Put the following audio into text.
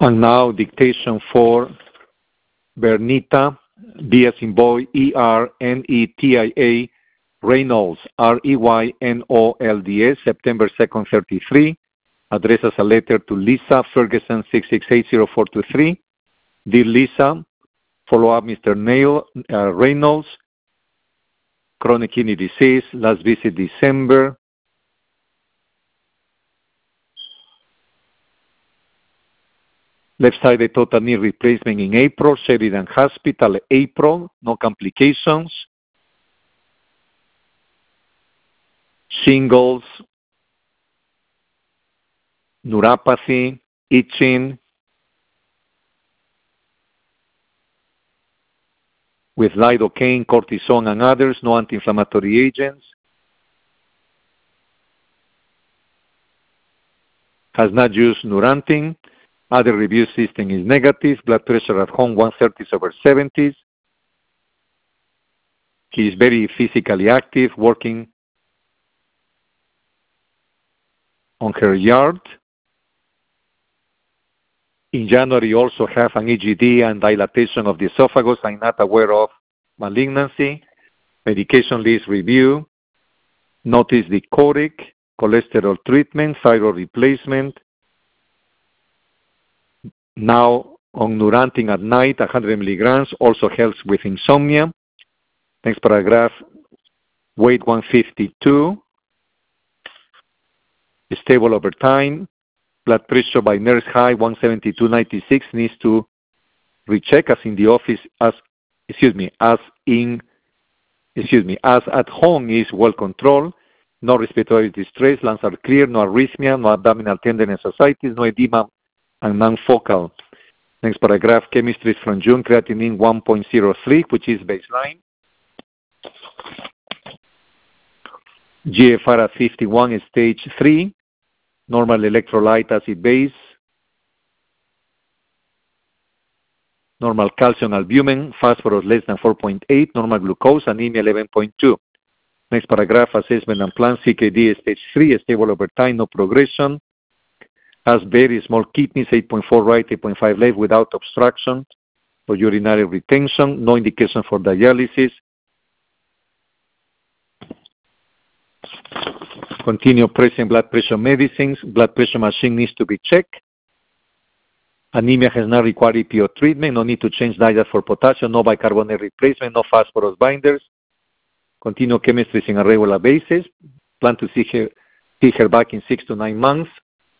And now dictation for Bernita, B as in boy, ERNETIA, Reynolds, REYNOLDS, September 2nd, 33. Address as a letter to Lisa Ferguson, 6680423. Dear Lisa, follow up Mr. Neil Reynolds, chronic kidney disease, last visit December. Left-sided total knee replacement in April, Sheridan Hospital, April, no complications. Shingles, neuropathy, itching, with lidocaine, cortisone, and others, no anti-inflammatory agents. Has not used Neurontin. Other review system is negative. Blood pressure at home, 130/70. He is very physically active, working on her yard. In January, also have an EGD and dilatation of the esophagus. I'm not aware of malignancy. Medication list review. Notice the coric, cholesterol treatment, thyroid replacement. Now on Neurontin at night, 100 milligrams, also helps with insomnia. Next paragraph, weight 152. Stable over time. Blood pressure by nurse high, 172/96, needs to recheck as in the office, as at home is well controlled. No respiratory distress, lungs are clear, no arrhythmia, no abdominal tenderness, ascites, no edema, and non-focal. Next paragraph, chemistry from June, creatinine 1.03, which is baseline. GFR at 51 is stage 3. Normal electrolyte acid base. Normal calcium albumin, phosphorus less than 4.8, normal glucose, anemia 11.2. Next paragraph, assessment and plan, CKD stage 3, stable over time, no progression. Has very small kidneys, 8.4 right, 8.5 left, without obstruction or urinary retention, no indication for dialysis. Continue pressing blood pressure medicines. Blood pressure machine needs to be checked. Anemia has not required EPO treatment. No need to change diet for potassium. No bicarbonate replacement. No phosphorus binders. Continue chemistry on a regular basis. Plan to see her back in 6 to 9 months.